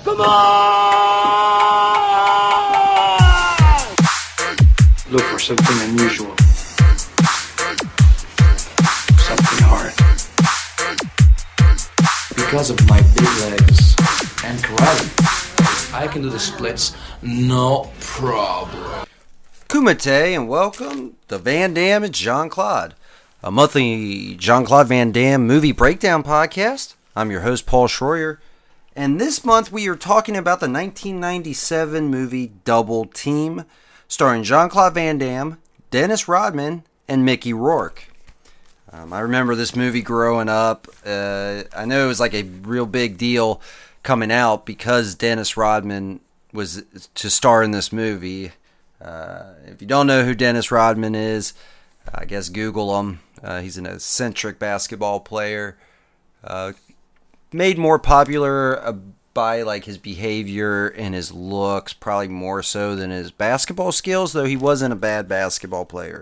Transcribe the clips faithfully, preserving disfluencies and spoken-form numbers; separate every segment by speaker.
Speaker 1: Come on!
Speaker 2: Look for something unusual. Something hard. Because of my big legs and karate, I can do the splits no problem.
Speaker 3: Kumite, and welcome to Van Damme and Jean-Claude, a monthly Jean-Claude Van Damme movie breakdown podcast. I'm your host, Paul Schroyer, and this month we are talking about the nineteen ninety-seven movie Double Team, starring Jean-Claude Van Damme, Dennis Rodman, and Mickey Rourke. Um, I remember this movie growing up. Uh, I know it was like a real big deal coming out because Dennis Rodman was to star in this movie. Uh, if you don't know who Dennis Rodman is, I guess Google him. Uh, he's an eccentric basketball player, uh, made more popular uh, by like his behavior and his looks, probably more so than his basketball skills, though he wasn't a bad basketball player.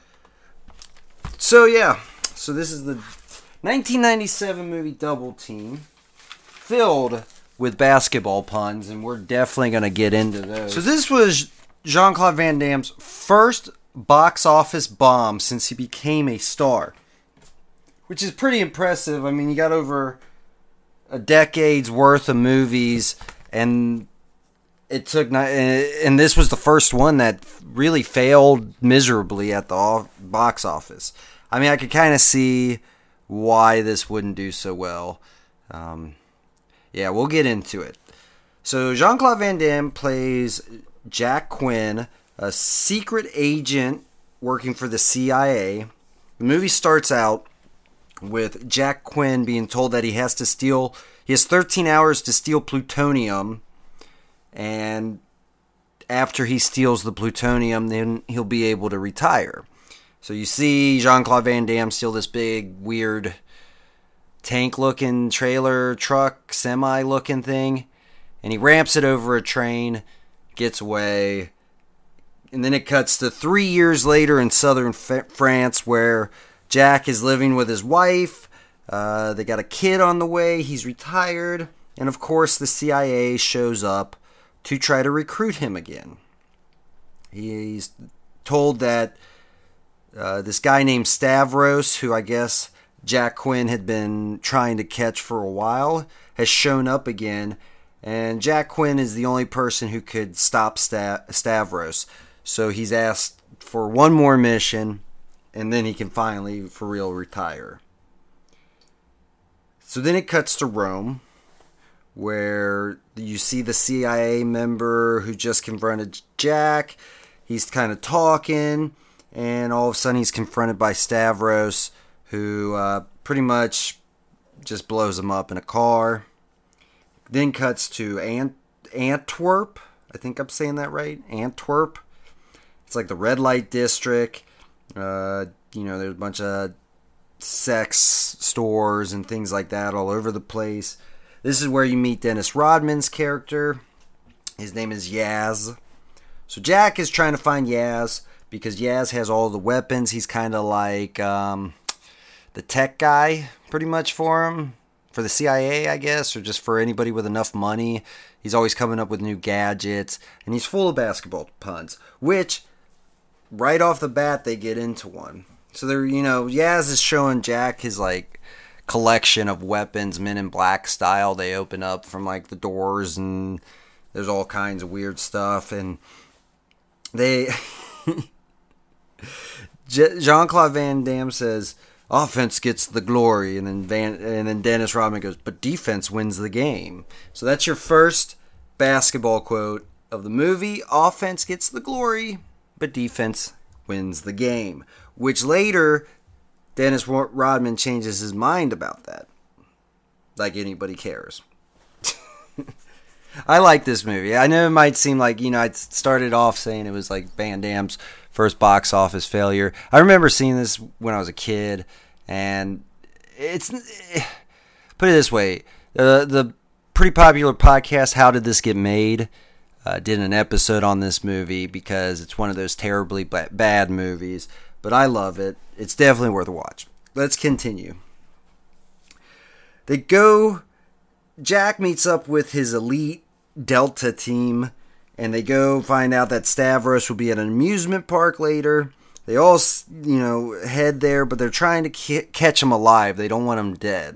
Speaker 3: So yeah, so this is the nineteen ninety-seven movie Double Team, filled with basketball puns, and we're definitely going to get into those. So this was Jean-Claude Van Damme's first box office bomb since he became a star, which is pretty impressive. I mean, you got over a decade's worth of movies, and it took, and this was the first one that really failed miserably at the box office. I mean, I could kind of see why this wouldn't do so well. Um, yeah, we'll get into it. So Jean-Claude Van Damme plays Jack Quinn, a secret agent working for the C I A. The movie starts out with Jack Quinn being told that he has to steal, he has thirteen hours to steal plutonium, and after he steals the plutonium, then he'll be able to retire. So you see Jean-Claude Van Damme steal this big, weird, tank-looking trailer, truck, semi-looking thing, and he ramps it over a train, gets away, and then it cuts to three years later in southern F- France, where Jack is living with his wife. Uh, they got a kid on the way. He's retired. And of course, the C I A shows up to try to recruit him again. He's told that uh, this guy named Stavros, who I guess Jack Quinn had been trying to catch for a while, has shown up again. And Jack Quinn is the only person who could stop Sta- Stavros. So he's asked for one more mission, and then he can finally, for real, retire. So then it cuts to Rome, where you see the C I A member who just confronted Jack. He's kind of talking, and all of a sudden he's confronted by Stavros, who uh, pretty much just blows him up in a car. Then cuts to Ant- Antwerp. I think I'm saying that right. Antwerp. It's like the red light district. Uh, you know, there's a bunch of sex stores and things like that all over the place. This is where you meet Dennis Rodman's character. His name is Yaz. So Jack is trying to find Yaz because Yaz has all the weapons. He's kind of like um, the tech guy, pretty much, for him. For the C I A, I guess, or just for anybody with enough money. He's always coming up with new gadgets, and he's full of basketball puns, which, right off the bat, they get into one. So they're, you know, Yaz is showing Jack his, like, collection of weapons, Men in Black style. They open up from, like, the doors, and there's all kinds of weird stuff, and they... Jean-Claude Van Damme says, offense gets the glory, and then Van, and then Dennis Rodman goes, but defense wins the game. So that's your first basketball quote of the movie. Offense gets the glory, but defense wins the game. Which later, Dennis Rodman changes his mind about that. Like anybody cares. I like this movie. I know it might seem like, you know, I started off saying it was like Van Damme's first box office failure. I remember seeing this when I was a kid, and it's, put it this way, uh, the pretty popular podcast, How Did This Get Made, uh, did an episode on this movie because it's one of those terribly bad movies, but I love it. It's definitely worth a watch. Let's continue. They go, Jack meets up with his elite Delta team, and they go find out that Stavros will be at an amusement park later. They all, you know, head there, but they're trying to c- catch him alive. They don't want him dead.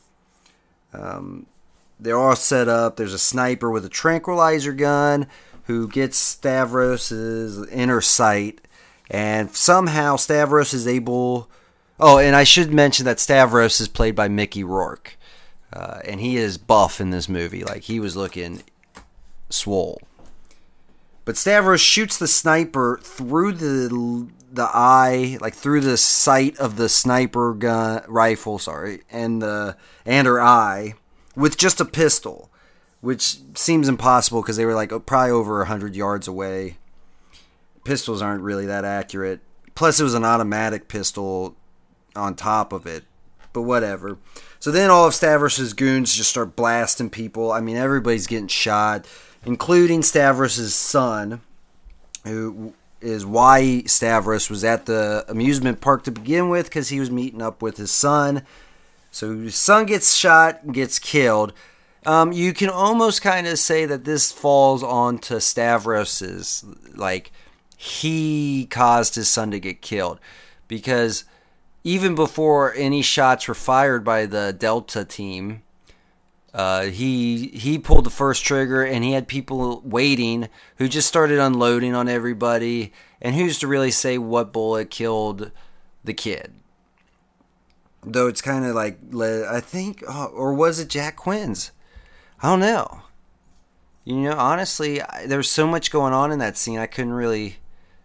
Speaker 3: Um, they're all set up. There's a sniper with a tranquilizer gun who gets Stavros's inner sight, and somehow Stavros is able... Oh, and I should mention that Stavros is played by Mickey Rourke, uh, and he is buff in this movie. Like, he was looking swole. But Stavros shoots the sniper through the the eye, like through the sight of the sniper gun rifle, sorry, and the and her eye with just a pistol, which seems impossible because they were like probably over a hundred yards away. Pistols aren't really that accurate. Plus, it was an automatic pistol on top of it, but whatever. So then all of Stavros' goons just start blasting people. I mean, everybody's getting shot, including Stavros' son, who is why Stavros was at the amusement park to begin with, because he was meeting up with his son. So his son gets shot and gets killed. Um, you can almost kind of say that this falls onto Stavros's, like, he caused his son to get killed, because even before any shots were fired by the Delta team, Uh, he he pulled the first trigger, and he had people waiting who just started unloading on everybody. And who's to really say what bullet killed the kid? Though it's kind of like, I think, oh, or was it Jack Quinn's? I don't know. You know, honestly, I, there was so much going on in that scene, I couldn't really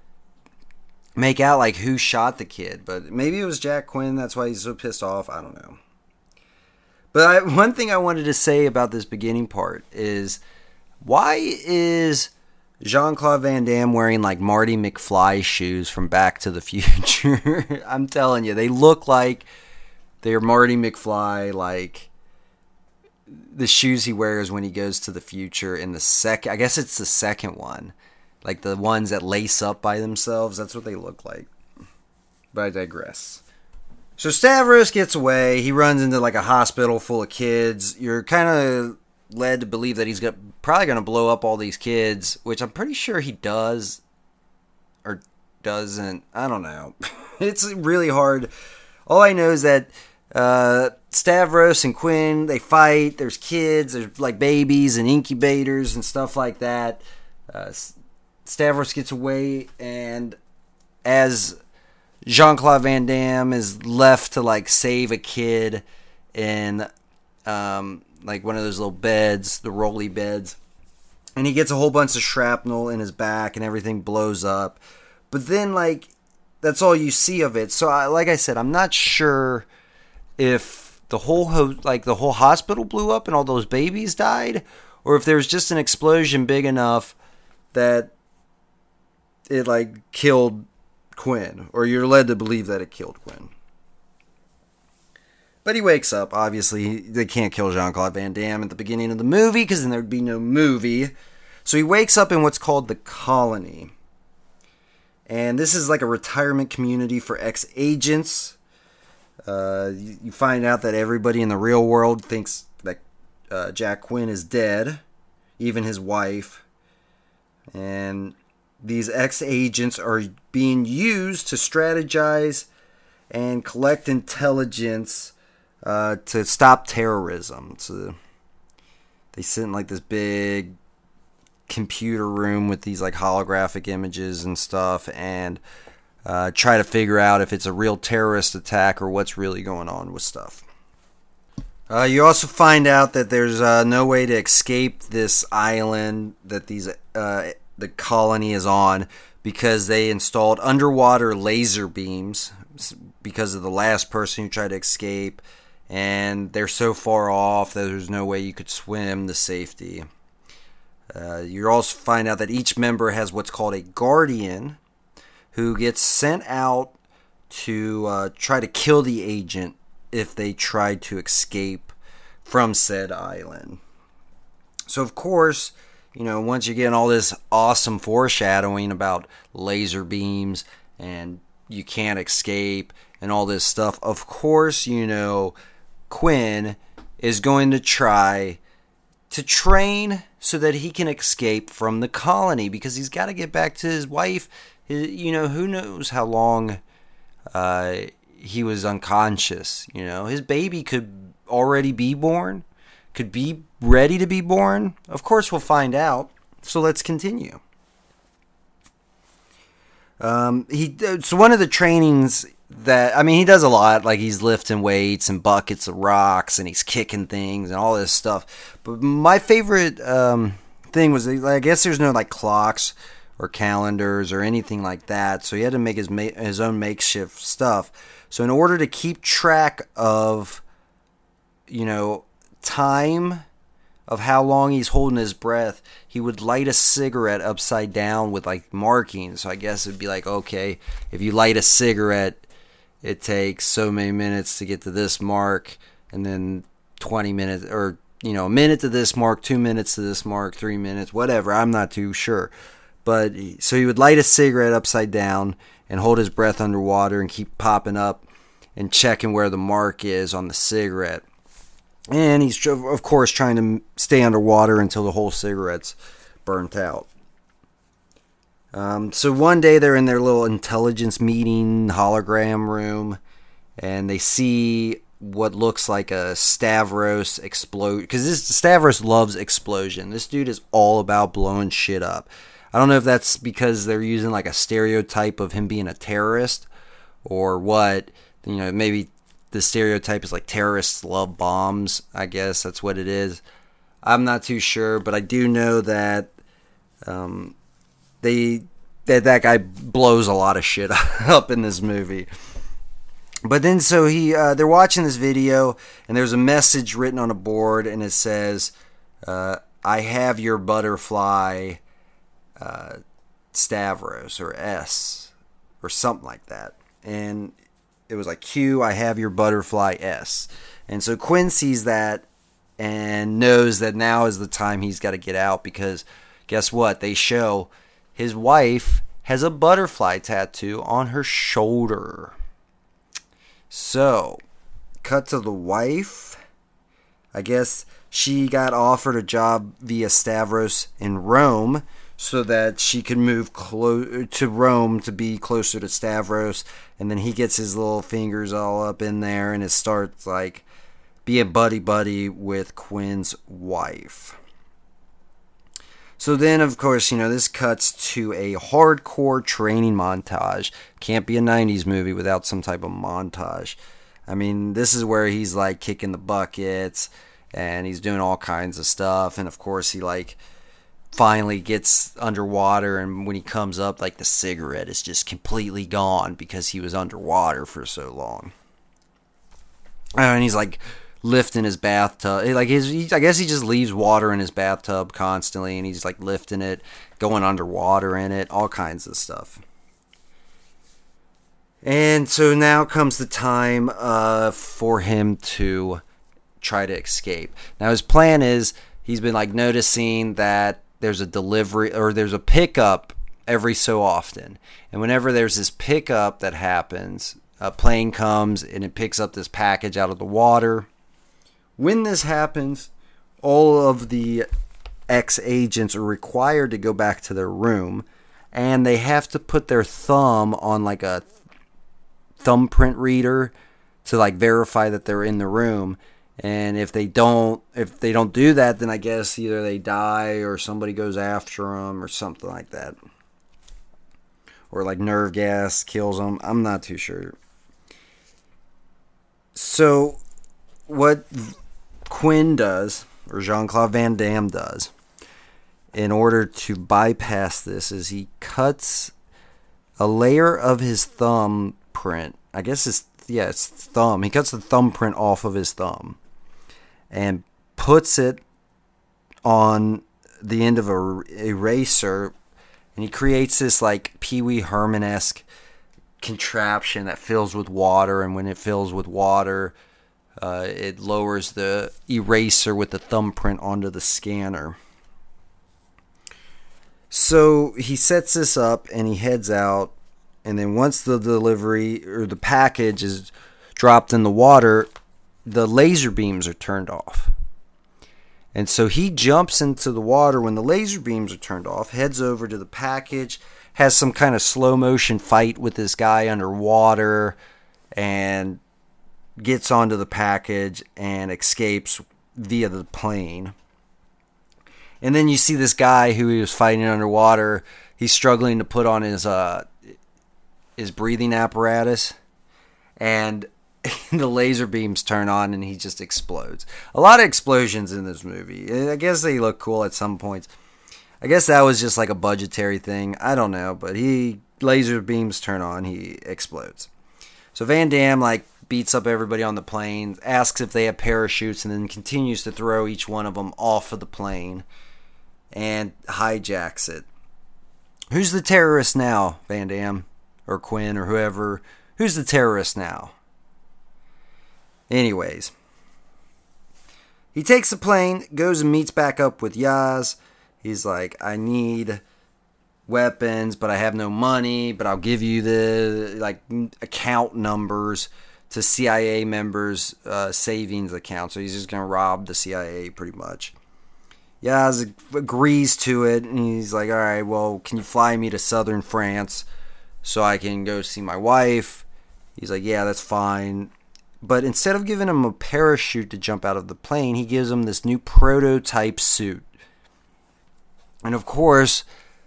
Speaker 3: make out like who shot the kid. But maybe it was Jack Quinn. That's why he's so pissed off. I don't know. But I, one thing I wanted to say about this beginning part is, why is Jean-Claude Van Damme wearing like Marty McFly shoes from Back to the Future? I'm telling you, they look like they're Marty McFly, like the shoes he wears when he goes to the future in the second, I guess it's the second one. Like the ones that lace up by themselves, that's what they look like. But I digress. So Stavros gets away. He runs into like a hospital full of kids. You're kind of led to believe that he's got, probably going to blow up all these kids, which I'm pretty sure he does or doesn't. I don't know. It's really hard. All I know is that uh, Stavros and Quinn, they fight. There's kids. There's like babies and incubators and stuff like that. Uh, Stavros gets away, and as Jean-Claude Van Damme is left to like save a kid in um, like one of those little beds, the rolly beds, and he gets a whole bunch of shrapnel in his back and everything blows up. But then like that's all you see of it. So I, like I said, I'm not sure if the whole ho- like the whole hospital blew up and all those babies died, or if there was just an explosion big enough that it like killed Quinn, or you're led to believe that it killed Quinn. But he wakes up. Obviously, they can't kill Jean-Claude Van Damme at the beginning of the movie, because then there'd be no movie. So he wakes up in what's called the Colony. And this is like a retirement community for ex-agents. Uh, you, you find out that everybody in the real world thinks that uh, Jack Quinn is dead, even his wife. And these ex-agents are being used to strategize and collect intelligence uh, to stop terrorism. So they sit in like this big computer room with these like holographic images and stuff, and uh, try to figure out if it's a real terrorist attack or what's really going on with stuff. Uh, you also find out that there's uh, no way to escape this island that these uh, the colony is on, because they installed underwater laser beams because of the last person who tried to escape, and they're so far off that there's no way you could swim to safety. Uh, you also find out that each member has what's called a guardian, who gets sent out to uh, try to kill the agent if they tried to escape from said island. So of course, you know, once you get all this awesome foreshadowing about laser beams and you can't escape and all this stuff, of course, you know, Quinn is going to try to train so that he can escape from the colony, because he's got to get back to his wife. His, you know, who knows how long uh, he was unconscious. You know, his baby could already be born, could be ready to be born. Of course, we'll find out. So let's continue. Um, he so one of the trainings that, I mean, he does a lot, like he's lifting weights and buckets of rocks and he's kicking things and all this stuff. But my favorite um, thing was, I guess there's no like clocks or calendars or anything like that, so he had to make his ma- his own makeshift stuff. So in order to keep track of, you know, time, of how long he's holding his breath, he would light a cigarette upside down with like markings. So I guess it'd be like, okay, if you light a cigarette, it takes so many minutes to get to this mark, and then twenty minutes, or, you know, a minute to this mark, two minutes to this mark, three minutes, whatever. I'm not too sure. But so he would light a cigarette upside down and hold his breath underwater and keep popping up and checking where the mark is on the cigarette. And he's, of course, trying to stay underwater until the whole cigarette's burnt out. Um, so one day they're in their little intelligence meeting hologram room, and they see what looks like a Stavros explode. Because this Stavros loves explosion. This dude is all about blowing shit up. I don't know if that's because they're using like a stereotype of him being a terrorist or what. You know, maybe the stereotype is like terrorists love bombs. I guess that's what it is. I'm not too sure, but I do know that um, they that that guy blows a lot of shit up in this movie. But then, so he uh, they're watching this video, and there's a message written on a board, and it says, uh, "I have your butterfly, uh, Stavros," or S, or something like that, and it was like, Q, I have your butterfly S. And so Quinn sees that and knows that now is the time he's got to get out, because guess what? They show his wife has a butterfly tattoo on her shoulder. So, cut to the wife. I guess she got offered a job via Stavros in Rome, so that she could move clo- to Rome to be closer to Stavros, and then he gets his little fingers all up in there and it starts like being buddy-buddy with Quinn's wife. So then, of course, you know, this cuts to a hardcore training montage. Can't be a nineties movie without some type of montage. I mean, this is where he's like kicking the buckets and he's doing all kinds of stuff, and of course he like finally gets underwater, and when he comes up, like the cigarette is just completely gone because he was underwater for so long. And he's like lifting his bathtub, like his he, I guess he just leaves water in his bathtub constantly, and he's like lifting it, going underwater in it, all kinds of stuff. And so now comes the time uh, for him to try to escape. Now his plan is, he's been like noticing that there's a delivery, or there's a pickup every so often. And whenever there's this pickup that happens, a plane comes and it picks up this package out of the water. When this happens, all of the ex-agents are required to go back to their room, and they have to put their thumb on like a thumbprint reader to like verify that they're in the room. And if they don't, if they don't do that, then I guess either they die or somebody goes after them or something like that, or like nerve gas kills them. I'm not too sure. So, what Quinn does, or Jean-Claude Van Damme does, in order to bypass this, is he cuts a layer of his thumbprint. I guess it's yeah, it's thumb. He cuts the thumbprint off of his thumb and puts it on the end of a eraser, and he creates this like Pee Wee Herman-esque contraption that fills with water, and when it fills with water, uh, it lowers the eraser with the thumbprint onto the scanner. So he sets this up and he heads out, and then once the delivery or the package is dropped in the water, the laser beams are turned off. And so he jumps into the water when the laser beams are turned off, heads over to the package, has some kind of slow motion fight with this guy underwater, and gets onto the package and escapes via the plane. And then you see this guy who he was fighting underwater. He's struggling to put on his uh, his breathing apparatus, and the laser beams turn on and he just explodes. A lot of explosions in this movie. I guess they look cool at some points. I guess that was just like a budgetary thing. I don't know, but he laser beams turn on, he explodes. So Van Damme like beats up everybody on the plane, asks if they have parachutes, and then continues to throw each one of them off of the plane and hijacks it. Who's the terrorist now, Van Damme or Quinn or whoever? Who's the terrorist now? Anyways, he takes the plane, goes and meets back up with Yaz. He's like, I need weapons, but I have no money, but I'll give you the like account numbers to C I A members' uh, savings account. So he's just going to rob the C I A pretty much. Yaz agrees to it, and he's like, all right, well, can you fly me to southern France so I can go see my wife? He's like, yeah, that's fine. But instead of giving him a parachute to jump out of the plane, he gives him this new prototype suit. And of course,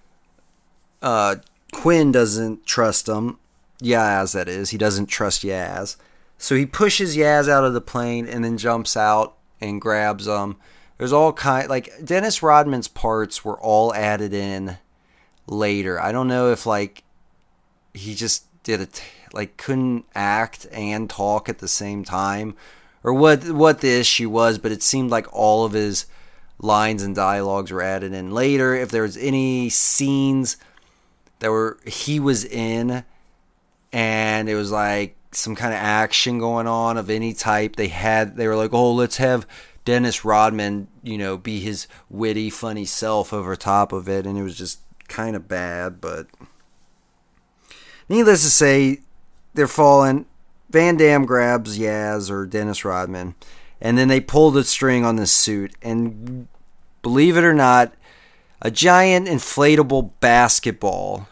Speaker 3: uh, Quinn doesn't trust him. Yaz, that is. He doesn't trust Yaz. So he pushes Yaz out of the plane and then jumps out and grabs him. There's all kind, like Dennis Rodman's parts were all added in later. I don't know if like he just did a t- like couldn't act and talk at the same time, or what what the issue was, but it seemed like all of his lines and dialogues were added in later. If there was any scenes that were he was in and it was like some kind of action going on of any type, they had they were like, oh, let's have Dennis Rodman, you know, be his witty, funny self over top of it, and it was just kind of bad. But needless to say, they're falling. Van Damme grabs Yaz or Dennis Rodman, and then they pull the string on the suit. And believe it or not, a giant inflatable basketball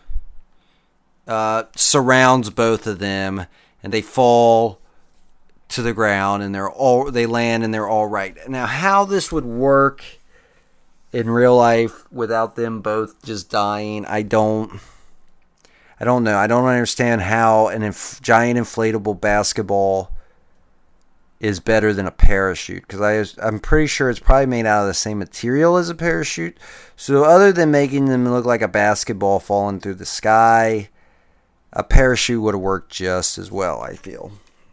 Speaker 3: uh, surrounds both of them, and they fall to the ground, and they're all they land, and they're all right. Now, how this would work in real life without them both just dying, I don't. I don't know. I don't understand how an inf- giant inflatable basketball is better than a parachute. Because I'm pretty sure it's probably made out of the same material as a parachute. So other than making them look like a basketball falling through the sky, a parachute would have worked just as well, I feel.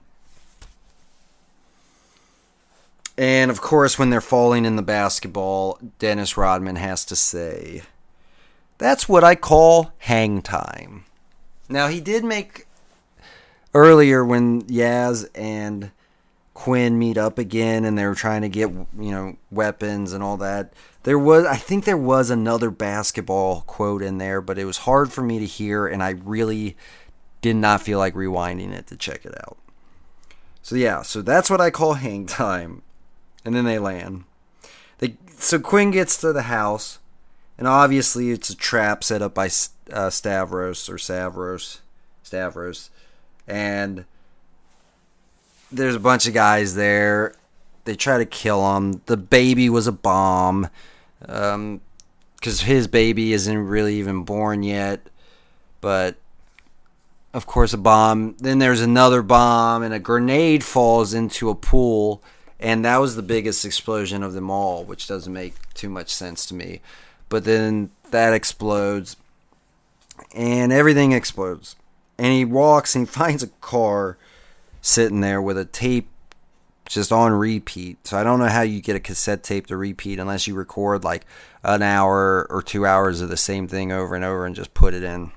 Speaker 3: And of course, when they're falling in the basketball, Dennis Rodman has to say, that's what I call hang time. Now, he did make earlier when Yaz and Quinn meet up again and they were trying to get, you know, weapons and all that. There was, I think there was another basketball quote in there, but it was hard for me to hear, and I really did not feel like rewinding it to check it out. So yeah, so that's what I call hang time. And then they land. They, so Quinn gets to the house, and obviously it's a trap set up by uh, Stavros or Savros, Stavros, and there's a bunch of guys there. They try to kill him. The baby was a bomb, um, because his baby isn't really even born yet. But of course, a bomb. Then there's another bomb, and a grenade falls into a pool. And that was the biggest explosion of them all, which doesn't make too much sense to me. But then that explodes, and everything explodes. And he walks and he finds a car sitting there with a tape just on repeat. So I don't know how you get a cassette tape to repeat unless you record like an hour or two hours of the same thing over and over and just put it in.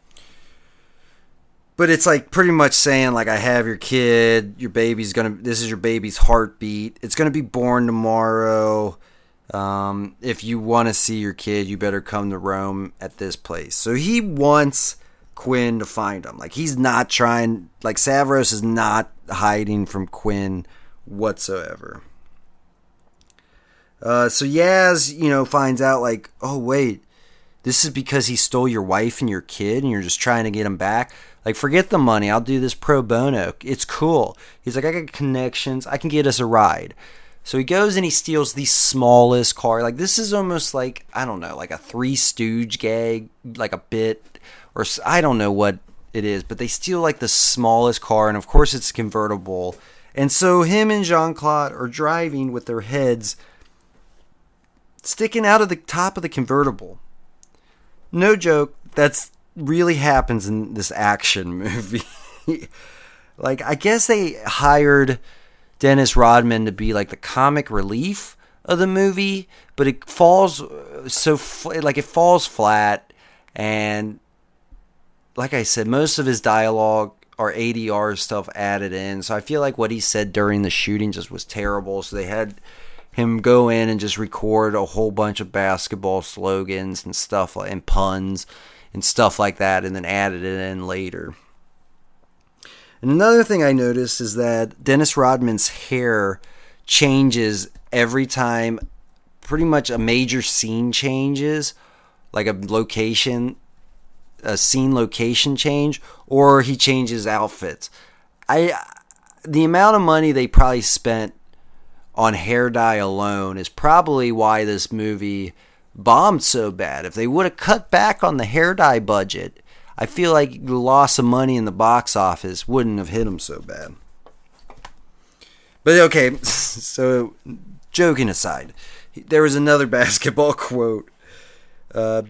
Speaker 3: But it's like pretty much saying like, I have your kid, your baby's gonna, this is your baby's heartbeat. It's gonna be born tomorrow. Um, if you want to see your kid, you better come to Rome at this place. So he wants Quinn to find him. Like he's not trying, like Savros is not hiding from Quinn whatsoever. Uh, so Yaz, you know, finds out like, oh wait, this is because he stole your wife and your kid, and you're just trying to get him back. Like, forget the money. I'll do this pro bono. It's cool. He's like, I got connections. I can get us a ride. So he goes and he steals the smallest car. Like, this is almost like, I don't know, like a Three Stooge gag, like a bit, or I don't know what it is, but they steal like the smallest car, and of course it's convertible. And so him and Jean-Claude are driving with their heads sticking out of the top of the convertible. No joke, that's really happens in this action movie. Like, I guess they hired Dennis Rodman to be like the comic relief of the movie, but it falls so like it falls flat, and like I said, most of his dialogue or A D R stuff added in, so I feel like what he said during the shooting just was terrible, so they had him go in and just record a whole bunch of basketball slogans and stuff like, and puns and stuff like that, and then added it in later. And another thing I noticed is that Dennis Rodman's hair changes every time pretty much a major scene changes, like a location, a scene location change, or he changes outfits. I, the amount of money they probably spent on hair dye alone is probably why this movie bombed so bad. If they would have cut back on the hair dye budget, I feel like the loss of money in the box office wouldn't have hit them so bad. But okay, so joking aside, there was another basketball quote. Uh,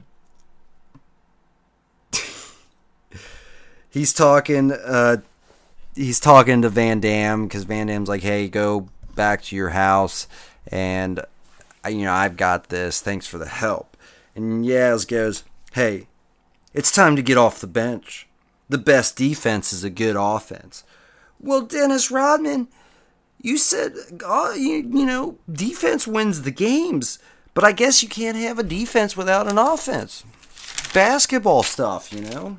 Speaker 3: he's talking. Uh, he's talking to Van Damme because Van Damme's like, "Hey, go back to your house, and you know I've got this. Thanks for the help." And Yaz goes, "Hey, it's time to get off the bench. The best defense is a good offense." Well, Dennis Rodman, you said, oh, you, you know, defense wins the games, but I guess you can't have a defense without an offense. Basketball stuff, you know.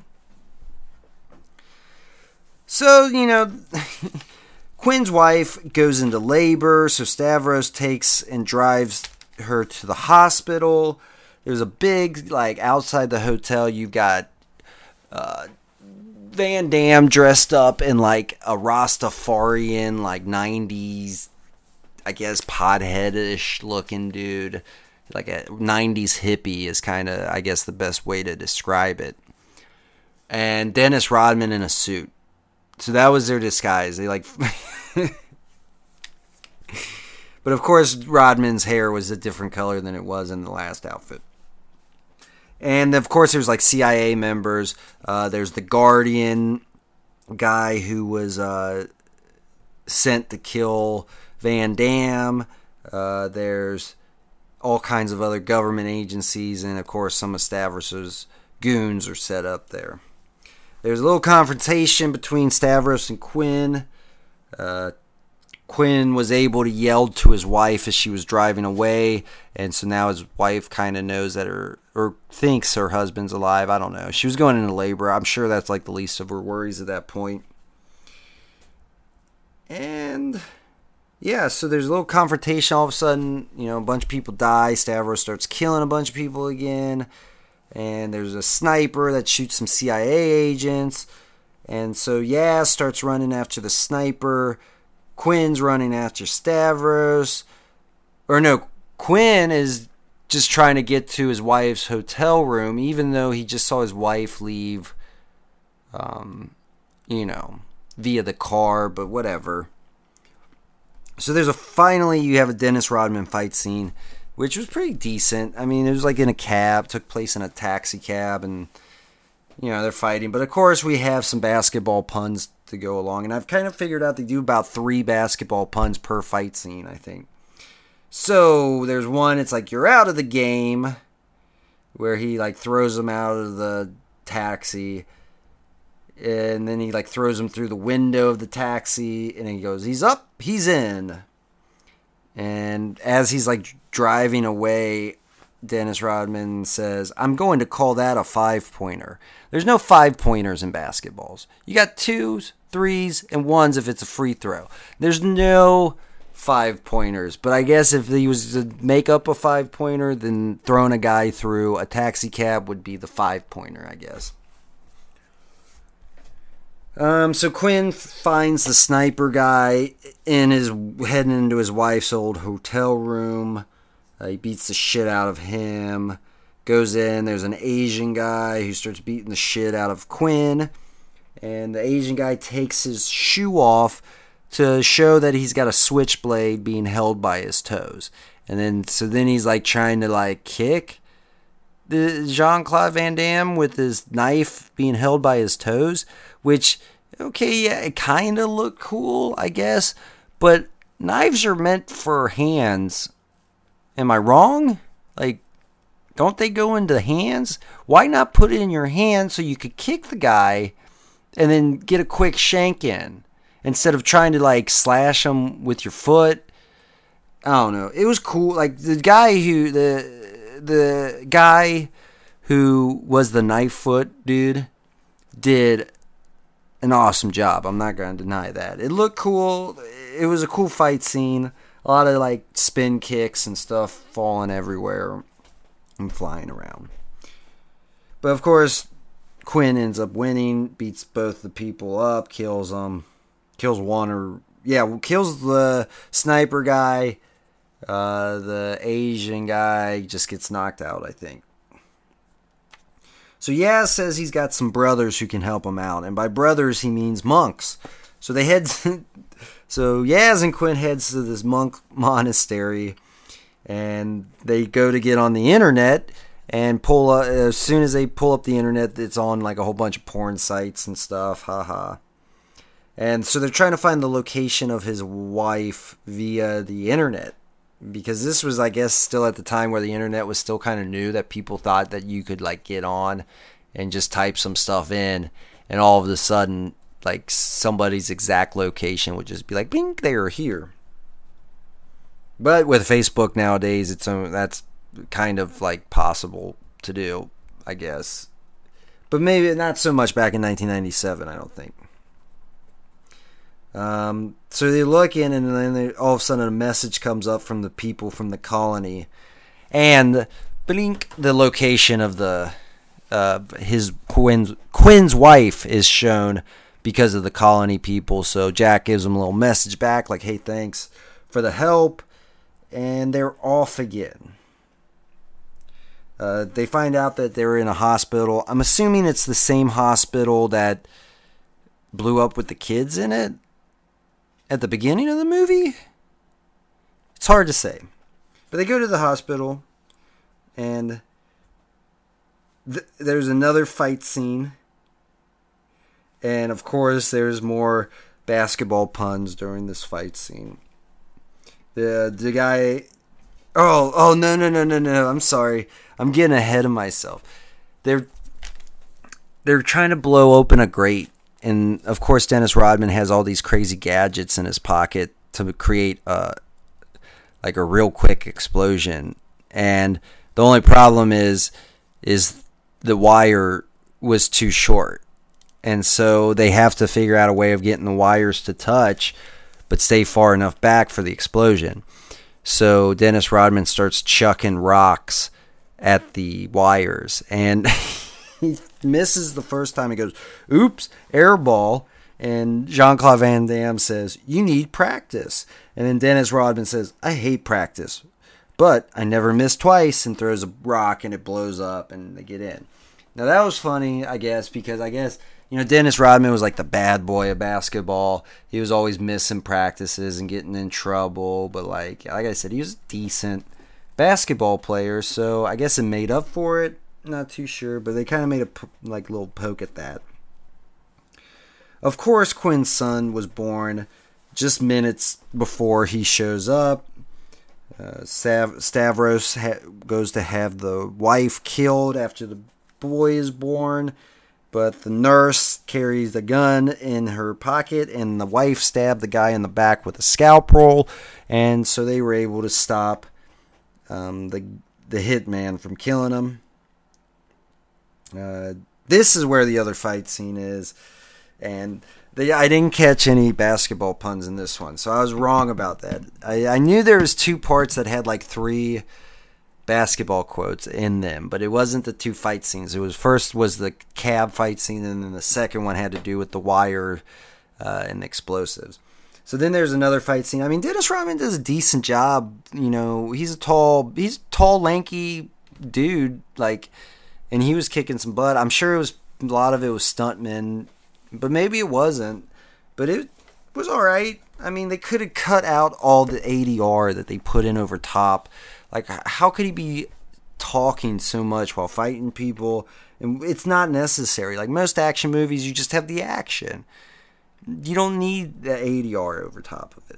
Speaker 3: So, you know, Quinn's wife goes into labor, so Stavros takes and drives her to the hospital. There's a big, like, outside the hotel, you've got uh, Van Damme dressed up in, like, a Rastafarian, like, nineties, I guess, pothead-ish looking dude. Like a nineties hippie is kind of, I guess, the best way to describe it. And Dennis Rodman in a suit. So that was their disguise. They, like... But, of course, Rodman's hair was a different color than it was in the last outfit. And, of course, there's, like, C I A members. Uh, there's the Guardian guy who was uh, sent to kill Van Damme. Uh, there's all kinds of other government agencies. And, of course, some of Stavros' goons are set up there. There's a little confrontation between Stavros and Quinn. Uh, Quinn was able to yell to his wife as she was driving away, and so now his wife kind of knows that her, or thinks her husband's alive. I don't know. She was going into labor. I'm sure that's like the least of her worries at that point. And yeah, so there's a little confrontation. All of a sudden, you know, a bunch of people die. Stavros starts killing a bunch of people again, and there's a sniper that shoots some C I A agents, and so Yaz starts running after the sniper. Quinn's running after Stavros. Or no, Quinn is just trying to get to his wife's hotel room, even though he just saw his wife leave, um, you know, via the car, but whatever. So there's a, finally you have a Dennis Rodman fight scene, which was pretty decent. I mean, it was like in a cab, took place in a taxi cab, and, you know, they're fighting. But of course we have some basketball puns to go along, and I've kind of figured out they do about three basketball puns per fight scene, I think. So there's one, it's like, you're out of the game, where he like throws him out of the taxi, and then he like throws him through the window of the taxi, and he goes, he's up, he's in. And as he's like driving away, Dennis Rodman says, I'm going to call that a five-pointer. There's no five-pointers in basketballs. You got twos, threes, and ones if it's a free throw. There's no five pointers. But I guess if he was to make up a five pointer, then throwing a guy through a taxi cab would be the five pointer, I guess. Um, so Quinn finds the sniper guy in his heading into his wife's old hotel room. Uh, he beats the shit out of him. Goes in. There's an Asian guy who starts beating the shit out of Quinn. And the Asian guy takes his shoe off to show that he's got a switchblade being held by his toes. And then, so then he's like trying to like kick the Jean-Claude Van Damme with his knife being held by his toes. Which, okay, yeah, it kind of looked cool, I guess. But knives are meant for hands. Am I wrong? Like, don't they go into hands? Why not put it in your hand so you could kick the guy and then get a quick shank in? Instead of trying to, like, slash him with your foot. I don't know. It was cool. Like, the guy who, the, the guy who was the knife foot dude did an awesome job. I'm not going to deny that. It looked cool. It was a cool fight scene. A lot of like spin kicks and stuff falling everywhere and flying around. But of course, Quinn ends up winning, beats both the people up, kills them, kills one or yeah, kills the sniper guy. Uh, the Asian guy just gets knocked out, I think. So Yaz says he's got some brothers who can help him out. And by brothers, he means monks. So they head to, so Yaz and Quinn heads to this monk monastery. And they go to get on the internet. And pull up, as soon as they pull up the internet, it's on like a whole bunch of porn sites and stuff. Haha. And so they're trying to find the location of his wife via the internet. Because this was, I guess, still at the time where the internet was still kind of new, that people thought that you could, like, get on and just type some stuff in, and all of a sudden, like, somebody's exact location would just be like, blink, they are here. But with Facebook nowadays, it's um, that's kind of, like, possible to do, I guess. But maybe not so much back in nineteen ninety-seven, I don't think. Um, so they look in, and then they, all of a sudden a message comes up from the people from the colony, and blink, the location of the uh, his Quinn's Quinn's wife is shown because of the colony people. So Jack gives them a little message back, like, "Hey, thanks for the help," and they're off again. Uh, they find out that they're in a hospital. I'm assuming it's the same hospital that blew up with the kids in it at the beginning of the movie? It's hard to say. But they go to the hospital, and th- there's another fight scene. And, of course, there's more basketball puns during this fight scene. The the guy... Oh, oh, no, no, no, no, no. I'm sorry. I'm getting ahead of myself. They're, they're trying to blow open a grate. And, of course, Dennis Rodman has all these crazy gadgets in his pocket to create a, like a real quick explosion. And the only problem is is the wire was too short. And so they have to figure out a way of getting the wires to touch but stay far enough back for the explosion. So Dennis Rodman starts chucking rocks at the wires. And... he misses the first time. He goes, oops, air ball. And Jean-Claude Van Damme says, you need practice. And then Dennis Rodman says, I hate practice, but I never miss twice, and throws a rock and it blows up and they get in. Now that was funny, I guess, because I guess, you know, Dennis Rodman was like the bad boy of basketball. He was always missing practices and getting in trouble. But like, like I said, he was a decent basketball player. So I guess it made up for it. Not too sure, but they kind of made a like little poke at that. Of course, Quinn's son was born just minutes before he shows up. Uh, Stav- Stavros ha- goes to have the wife killed after the boy is born, but the nurse carries the gun in her pocket, and the wife stabbed the guy in the back with a scalpel, and so they were able to stop um, the the hitman from killing him. Uh, this is where the other fight scene is, and They, I didn't catch any basketball puns in this one, so I was wrong about that. I, I knew there was two parts that had like three basketball quotes in them, but it wasn't the two fight scenes. It was first was the cab fight scene, and then the second one had to do with the wire uh, and explosives. So then there's another fight scene. I mean, Dennis Rodman does a decent job. You know, he's a tall, he's a tall, lanky dude, like, and he was kicking some butt. I'm sure it was a lot of it was stuntmen. But maybe it wasn't. But it was alright. I mean, they could have cut out all the A D R that they put in over top. Like, how could he be talking so much while fighting people? And it's not necessary. Like, most action movies, you just have the action. You don't need the A D R over top of it.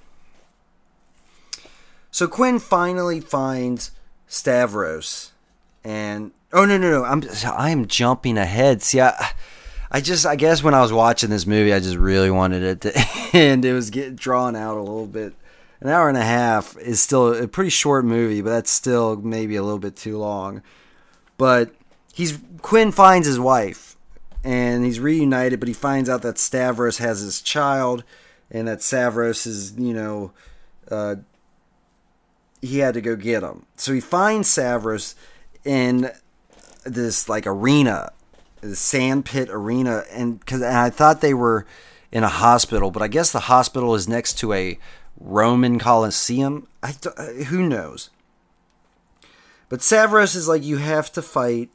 Speaker 3: So Quinn finally finds Stavros. And, oh, no, no, no. I'm, I'm jumping ahead. See, I... I just, I guess when I was watching this movie, I just really wanted it to end. It was getting drawn out a little bit. An hour and a half is still a pretty short movie, but that's still maybe a little bit too long. But he's Quinn finds his wife, and he's reunited, but he finds out that Stavros has his child, and that Stavros is, you know, uh, he had to go get him. So he finds Stavros in this, like, arena, the sand pit arena, and because I thought they were in a hospital, but I guess the hospital is next to a Roman Colosseum. I, who knows? But Stavros is like, you have to fight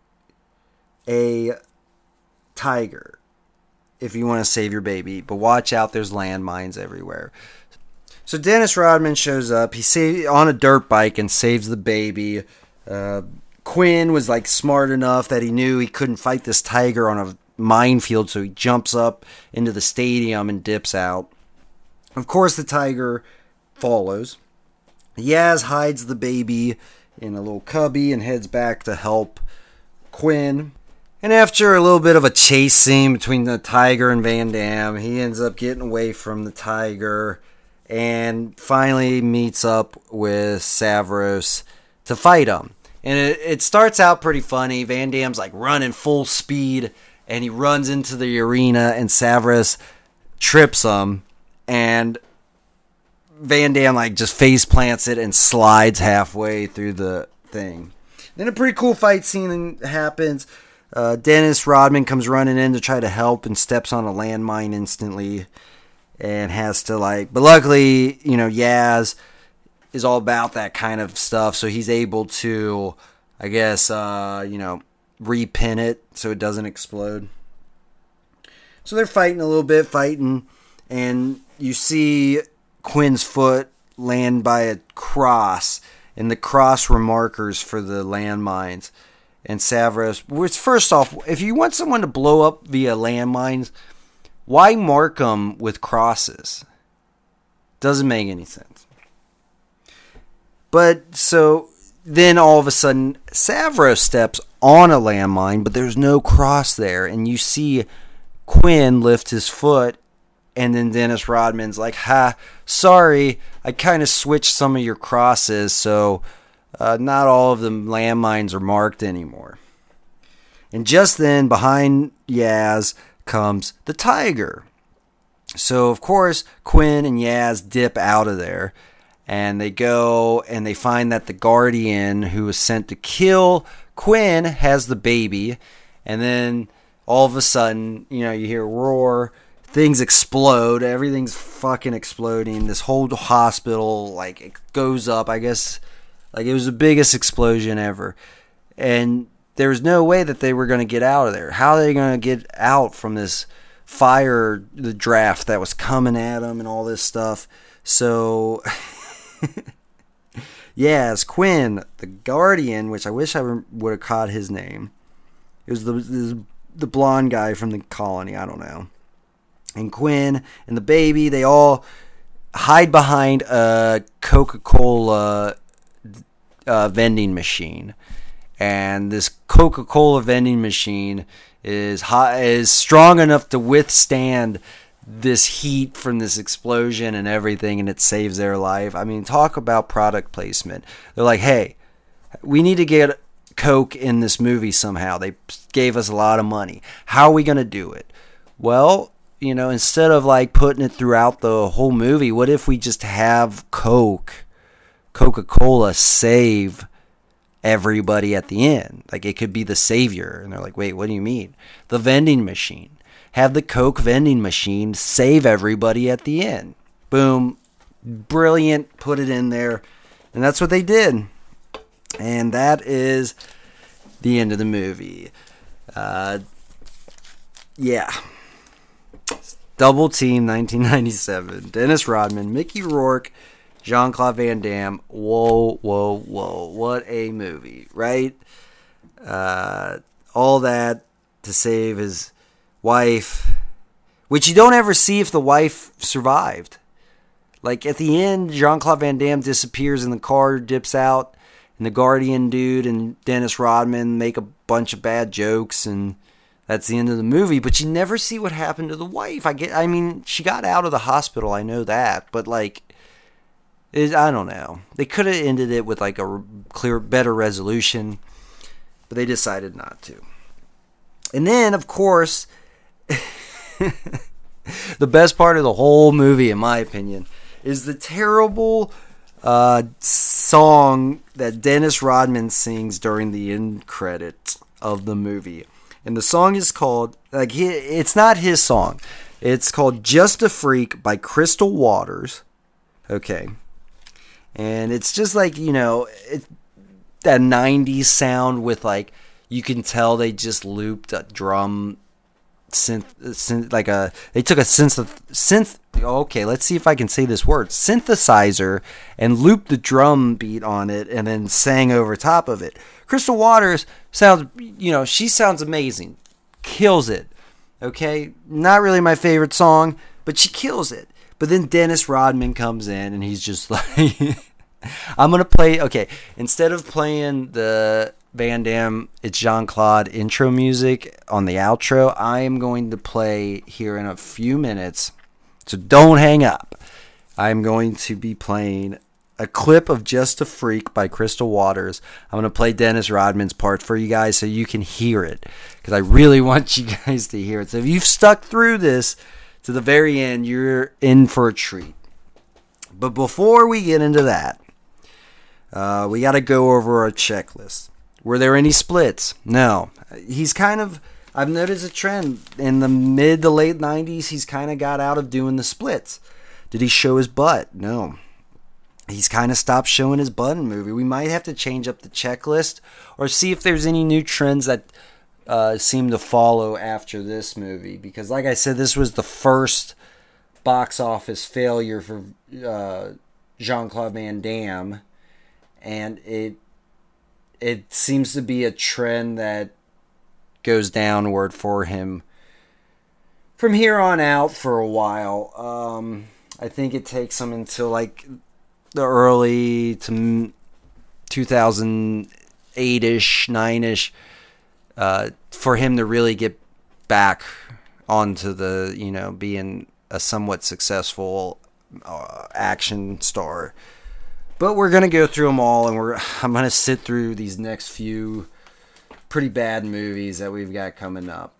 Speaker 3: a tiger if you want to save your baby, but watch out, there's landmines everywhere. So Dennis Rodman shows up. He save, on a dirt bike and saves the baby. Uh, Quinn was like smart enough that he knew he couldn't fight this tiger on a minefield, so he jumps up into the stadium and dips out. Of course, the tiger follows. Yaz hides the baby in a little cubby and heads back to help Quinn. And after a little bit of a chase scene between the tiger and Van Damme, he ends up getting away from the tiger and finally meets up with Stavros to fight him. And it, it starts out pretty funny. Van Damme's like running full speed, and he runs into the arena, and Stavros trips him, and Van Damme like just face plants it and slides halfway through the thing. Then a pretty cool fight scene happens. Uh, Dennis Rodman comes running in to try to help and steps on a landmine instantly, and has to like. But luckily, you know, Yaz is all about that kind of stuff, so he's able to, I guess, uh, you know, repin it so it doesn't explode. So they're fighting a little bit, fighting, and you see Quinn's foot land by a cross, and the cross were markers for the landmines. And Stavros, which first off, if you want someone to blow up via landmines, why mark them with crosses? Doesn't make any sense. But so then all of a sudden, Stavros steps on a landmine, but there's no cross there. And you see Quinn lift his foot, and then Dennis Rodman's like, ha, sorry, I kind of switched some of your crosses, so uh, not all of the landmines are marked anymore. And just then, behind Yaz comes the tiger. So, of course, Quinn and Yaz dip out of there. And they go and they find that the Guardian who was sent to kill Quinn has the baby. And then all of a sudden, you know, you hear a roar. Things explode. Everything's fucking exploding. This whole hospital, like, it goes up. I guess, like, it was the biggest explosion ever. And there was no way that they were going to get out of there. How are they going to get out from this fire, the draft that was coming at them and all this stuff? So... Yes, Quinn, the Guardian, which I wish I would have caught his name. It was the, the the blonde guy from the colony, I don't know. And Quinn and the baby, they all hide behind a Coca-Cola uh, vending machine. And this Coca-Cola vending machine is hot, is strong enough to withstand this heat from this explosion and everything, and it saves their life. I mean, talk about product placement. They're like, hey, we need to get Coke in this movie somehow. They gave us a lot of money. How are we going to do it? Well, you know, instead of like putting it throughout the whole movie, what if we just have Coke, Coca-Cola save everybody at the end? Like, it could be the savior. And they're like, wait, what do you mean? The vending machine. Have the Coke vending machine save everybody at the end. Boom. Brilliant. Put it in there. And that's what they did. And that is the end of the movie. Uh, yeah. Double Team, nineteen ninety-seven. Dennis Rodman, Mickey Rourke, Jean-Claude Van Damme. Whoa, whoa, whoa. What a movie, right? Uh, all that to save his wife, which you don't ever see if the wife survived. Like, at the end, Jean-Claude Van Damme disappears in the car, dips out, and the Guardian dude and Dennis Rodman make a bunch of bad jokes, and that's the end of the movie. But you never see what happened to the wife. I get, I mean, she got out of the hospital, I know that, but like, it, I don't know. They could have ended it with like a clear, better resolution, but they decided not to. And then, of course, the best part of the whole movie, in my opinion, is the terrible uh, song that Dennis Rodman sings during the end credits of the movie. And the song is called, like, he, it's not his song. It's called Just a Freak by Crystal Waters. Okay. And it's just like, you know, it, that nineties sound with, like, you can tell they just looped a drum synth, synth like a, they took a synth, synth, okay, let's see if I can say this word, synthesizer, and looped the drum beat on it and then sang over top of it. Crystal Waters sounds, you know, she sounds amazing. Kills it. Okay? Not really my favorite song, but she kills it. But then Dennis Rodman comes in and he's just like, I'm going to play, okay, instead of playing the Van Damme, it's Jean-Claude intro music on the outro, I am going to play here in a few minutes, so don't hang up. I'm going to be playing a clip of Just a Freak by Crystal Waters. I'm going to play Dennis Rodman's part for you guys so you can hear it, because I really want you guys to hear it. So if you've stuck through this to the very end, you're in for a treat. But before we get into that, uh, we got to go over our checklist. Were there any splits? No. He's kind of, I've noticed a trend in the mid to late nineties. He's kind of got out of doing the splits. Did he show his butt? No. He's kind of stopped showing his butt in movie. We might have to change up the checklist or see if there's any new trends that uh, seem to follow after this movie. Because like I said, this was the first box office failure for uh, Jean-Claude Van Damme. And it it seems to be a trend that goes downward for him from here on out for a while. Um, I think it takes him until like the early to two thousand eight-ish, nine-ish, uh, for him to really get back onto the, you know, being a somewhat successful uh, action star. But we're going to go through them all, and we're I'm going to sit through these next few pretty bad movies that we've got coming up.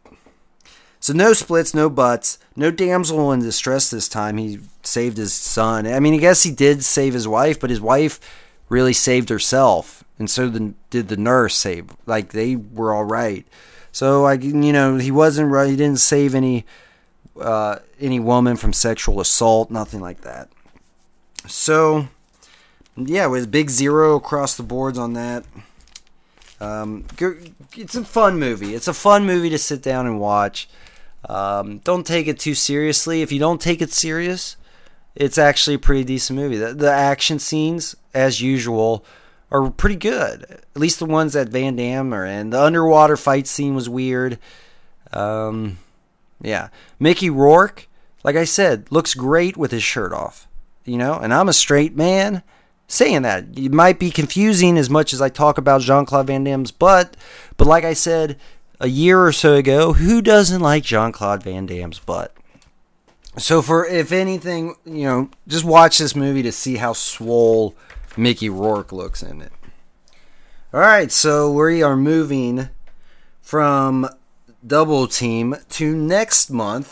Speaker 3: So no splits, no butts, no damsel in distress this time. He saved his son. I mean, I guess he did save his wife, but his wife really saved herself, and so the, did the nurse save. Like, they were all right. So, like, you know, he wasn't right. He didn't save any uh, any woman from sexual assault, nothing like that. So, yeah, it was big zero across the boards on that. Um, it's a fun movie. It's a fun movie to sit down and watch. Um, don't take it too seriously. If you don't take it serious, it's actually a pretty decent movie. The, the action scenes, as usual, are pretty good. At least the ones that Van Damme are in. The underwater fight scene was weird. Um, yeah. Mickey Rourke, like I said, looks great with his shirt off. You know, and I'm a straight man saying that. It might be confusing as much as I talk about Jean-Claude Van Damme's butt, but like I said a year or so ago, who doesn't like Jean-Claude Van Damme's butt? So for, if anything, you know, just watch this movie to see how swole Mickey Rourke looks in it. Alright, so we are moving from Double Team to next month.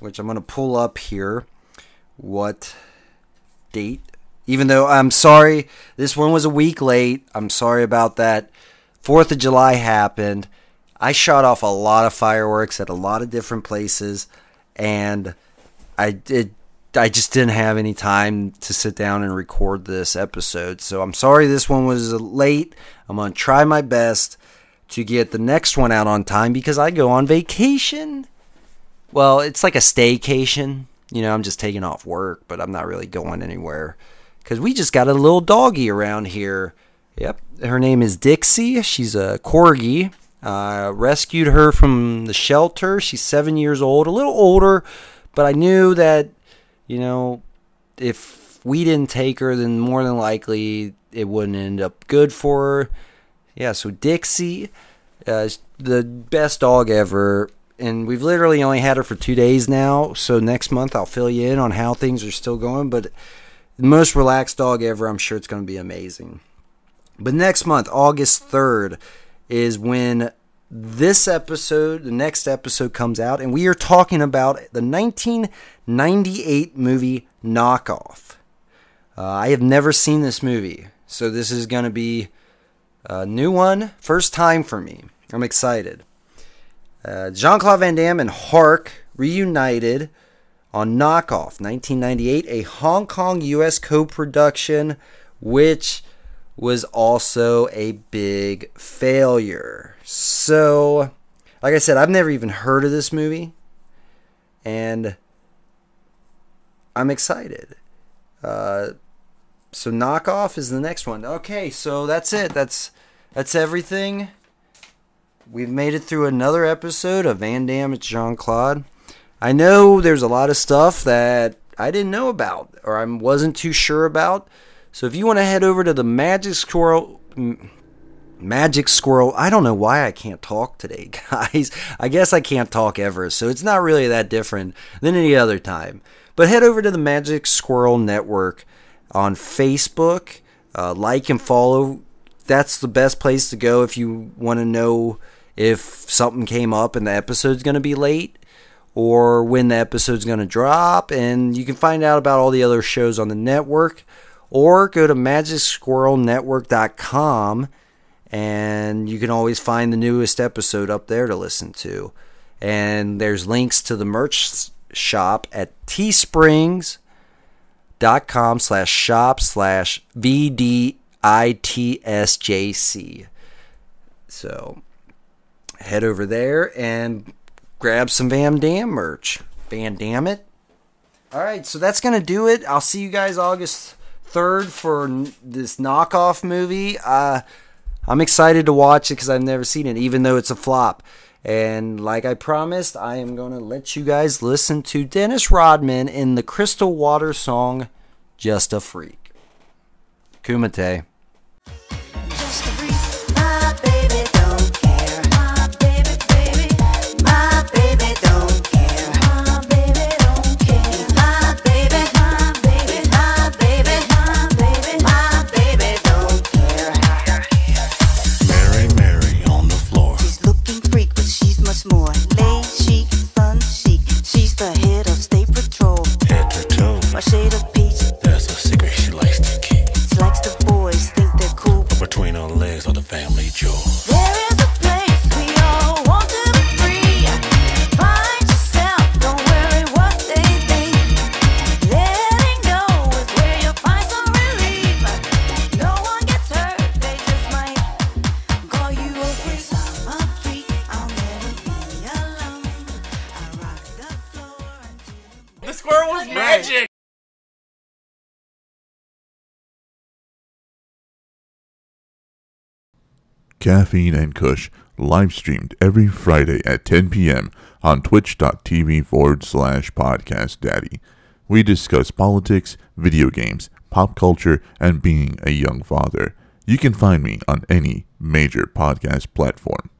Speaker 3: which I'm going to pull up here what date. Even though I'm sorry, this one was a week late. I'm sorry about that. fourth of July happened. I shot off a lot of fireworks at a lot of different places, and I did. I just didn't have any time to sit down and record this episode. So I'm sorry this one was late. I'm going to try my best to get the next one out on time because I go on vacation. Well, it's like a staycation. You know, I'm just taking off work, but I'm not really going anywhere because we just got a little doggy around here. Yep, her name is Dixie. She's a corgi. Uh, rescued her from the shelter. She's seven years old, a little older, but I knew that, you know, if we didn't take her, then more than likely it wouldn't end up good for her. Yeah, so Dixie, uh, the best dog ever, and we've literally only had her for two days now, so next month I'll fill you in on how things are still going, but the most relaxed dog ever. I'm sure it's going to be amazing. But next month, August third, is when this episode, the next episode comes out, and we are talking about the nineteen ninety-eight movie Knockoff. Uh, I have never seen this movie, so this is going to be a new one, first time for me. I'm excited. Uh, Jean-Claude Van Damme and Hark reunited on Knockoff, nineteen ninety-eight, a Hong Kong U S co-production, which was also a big failure. So, like I said, I've never even heard of this movie, and I'm excited. Uh, so Knockoff is the next one. Okay, so that's it. That's that's everything. We've made it through another episode of Van Damme. It's Jean-Claude. I know there's a lot of stuff that I didn't know about or I wasn't too sure about. So if you want to head over to the Magic Squirrel, Magic Squirrel, I don't know why I can't talk today, guys. I guess I can't talk ever, so it's not really that different than any other time. But head over to the Magic Squirrel Network on Facebook. Uh, like and follow. That's the best place to go if you want to know if something came up and the episode's going to be late or when the episode's going to drop. And you can find out about all the other shows on the network. Or go to magic squirrel network dot com, and you can always find the newest episode up there to listen to. And there's links to the merch shop at teesprings dot com slash shop slash V D I T S J C. So head over there and grab some Van Damme merch. Van Damme it. All right, so that's going to do it. I'll see you guys August third for this Knockoff movie. Uh, I'm excited to watch it because I've never seen it, even though it's a flop. And like I promised, I am going to let you guys listen to Dennis Rodman in the Crystal Water song, Just a Freak. Kumite.
Speaker 4: Just a freak, my baby don't care. My baby, baby, my baby don't care. My baby don't care. My baby, my baby, my baby, my baby, my baby don't care.
Speaker 1: Mary, Mary on the floor.
Speaker 4: She's looking freak, but she's much more. Lay chic, fun chic. She's the head of State Patrol.
Speaker 1: Head to toe.
Speaker 4: My shade of peach.
Speaker 1: That's a secret she likes to keep.
Speaker 4: She likes the boys, think they're cool.
Speaker 1: Between her legs are the family jewel.
Speaker 4: There is a place we all want to be free. Find yourself, don't worry what they think. Letting go is where you find some relief. No one gets hurt, they just might call you a freak. I'm a freak, I'll never be alone. I rock the floor until
Speaker 1: The squirrel was magic!
Speaker 5: Caffeine and Kush, live streamed every Friday at ten p.m. on twitch.tv forward slash podcast daddy. We discuss politics, video games, pop culture, and being a young father. You can find me on any major podcast platform.